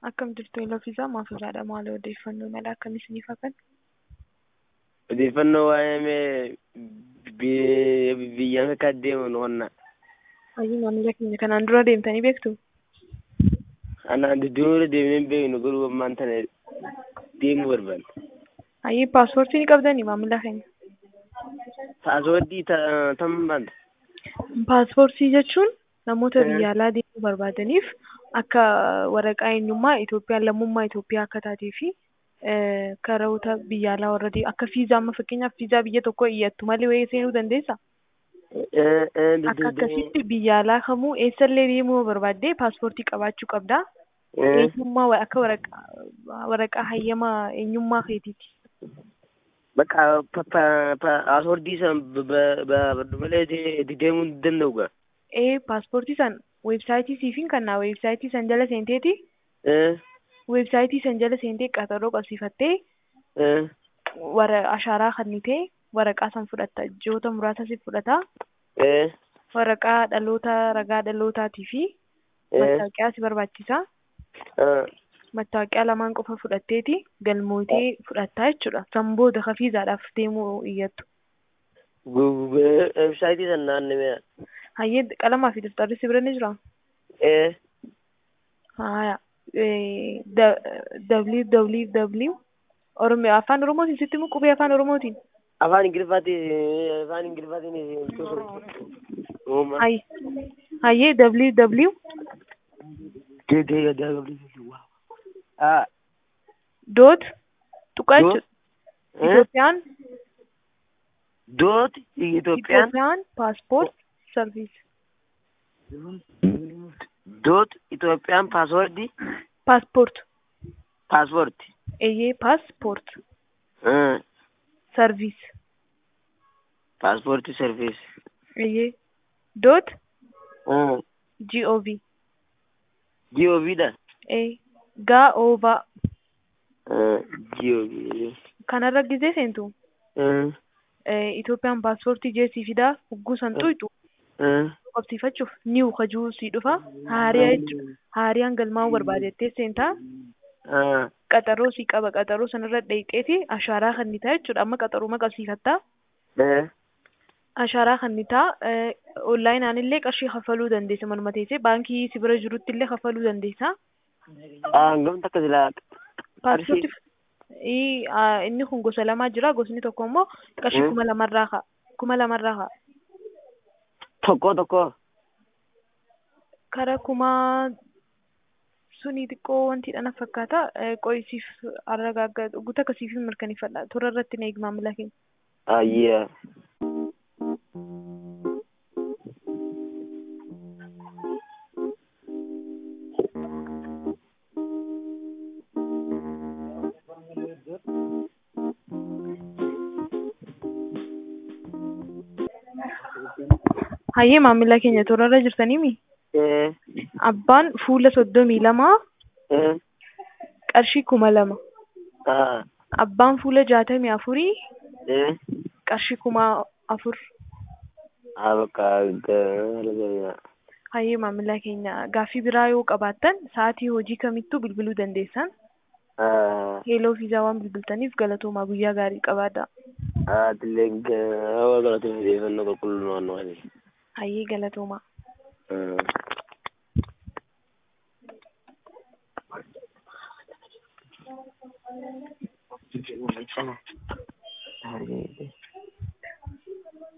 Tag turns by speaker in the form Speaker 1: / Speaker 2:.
Speaker 1: Akkam jirtu Elofiisaa Maafuusaadha. Maal odeeffannoo mala akkamii isiniif hakan?
Speaker 2: Odeeffannoo waa'ee biyya akka deemu honna.
Speaker 1: Ayyuu maamila keenya kanaan dura deemtanii beektu?
Speaker 2: Anaan dudduuba deemnee hin beeknu garuu ammaan tana deemuu barbaanna.
Speaker 1: Ayyuu paaspoortii ni qabdanii maamila keenya?
Speaker 2: Paaspoortii tam baanta.
Speaker 1: Paaspoortii jechuun namoota biyya alaa deemuu barbaadaniif akka waraqaa eenyummaa Itoophiyaan lammummaa Itoophiyaa akka taatee fi karoota biyya alaa warra akka fiizaa amma fakkeenyaaf fiizaa biyya tokko iyyattu malee wayii seenuu dandeessaa? Akka akkasitti biyya alaa kamuu eessallee deemuu barbaaddee paaspoortii qabaachuu qabdaa. Eenyummaa akka waraqaa hayyamaa eenyummaa keetiiti.
Speaker 2: Bakka paaspoortii san malee deemuu hin danda'u gaa?
Speaker 1: Paaspoortii san weebsaayitii siifin kannaa weebsaayitii san jala seenteeti. Weebsaayitii san jala seentee qaxaroo qabsiifattee ashaaraa kannitee waraqaa san fudhatta. Ji'oota muraasa si fudhata. Waraqaa dhaloota ragaa dhalootaatii fi mattaawoqiyaa si barbaachisa. Mattaawoqiyaa lamaan qofa fudhatteeti galmootee fudhattaa jechuudha. San booda fiizaadhaaf deemuu iyyattu.
Speaker 2: Weebsaayitii san naannoo
Speaker 1: Hayyee qalamaa fi daftarri si bira ni jiraa? Haya. www afaan oromootiin sitti moo qubee afaan oromootiin?
Speaker 2: Afaan Ingiliffaatiin.
Speaker 1: Hayyee www dot tuqaa jechuudha. Itoophiyaan paaspoort sarviis.
Speaker 2: Itoophiyaan paaspoortii. Paaspoort.
Speaker 1: Eeyyee paaspoort. Sarviis.
Speaker 2: Paaspoortii sarviis.
Speaker 1: Eeyyee. Dot. gov.
Speaker 2: Gov dha.
Speaker 1: Gaova.
Speaker 2: Gov.
Speaker 1: Kanarra gizee seentu. Itoophiyaan paaspoortii jeesii fidaa hogguu san xuyxu. Qabsiifachuuf niw hajuu si dhufa. Haariyaa jechuudha. Haariyaan galmaa'uu barbaadettee seentaa. Qaxaroo si qaba. Qaxaroo sanarra dheeyxeeti ashaaraa kannitaa jechuudha. Amma qaxarooma qabsiifattaa. Ashaaraa kannitaa onlaayinaan illee qarshii kaffaluu dandeessa manuma teessee baankii si bira jirutti illee kaffaluu dandeessa.
Speaker 2: Gamta akka silaa.
Speaker 1: Paaspoortii inni kun gosa lamaa jira. Gosni tokko immoo qarshii 2,000 ka'a. 2,000 ka'a.
Speaker 2: Tokko.
Speaker 1: Kara 1,000 sunii xiqqoo wanti dhana fakkaata. Qoyisiif arragaaggaa guutuu akkasiif mirkaneeffadha. Toora irratti na eegi maamila keenya.
Speaker 2: Ayyee.
Speaker 1: Hayyee maamila keenya toora irra jirtaniimi. Abbaan fuula 32 qarshii 2,000. Abbaan fuula 64 qarshii 4,000. Hayyee maamila keenya gaaffii biraa yoo qabaattan sa'aatii hojii kamittuu bilbiluu dandeessan. Heloo fiizaa waan bilbiltaniif galatoomaa guyyaa gaarii qabaadhaa. Hayyee galatoomaa.